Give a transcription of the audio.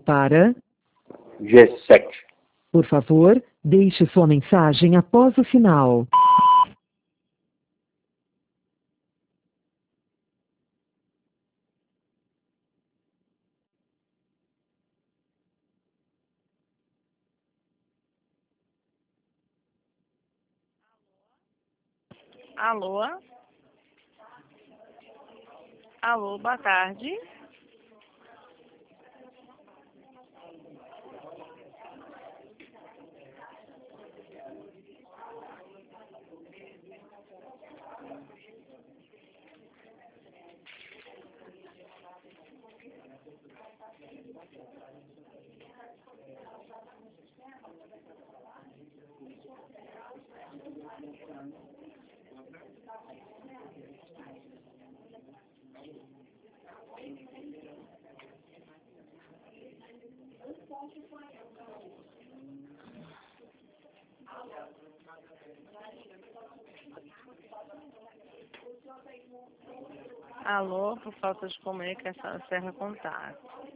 para... G7. Por favor, deixe sua mensagem após o sinal. Alô? Alô, boa tarde. Alô, por falta de comunicação, encerra contato.